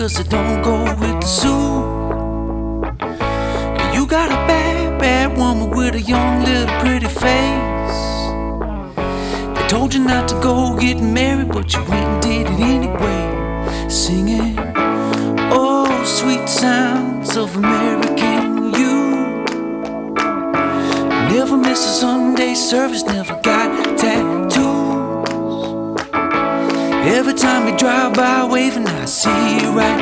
'cause it don't go with the suit. You got a bad, bad woman with a young little pretty face. They told you not to go get married, but you went and did it anyway. Singing, oh, sweet sounds of American youth. Never miss a Sunday service, never got tattoos. Every time you drive by waving, I see you right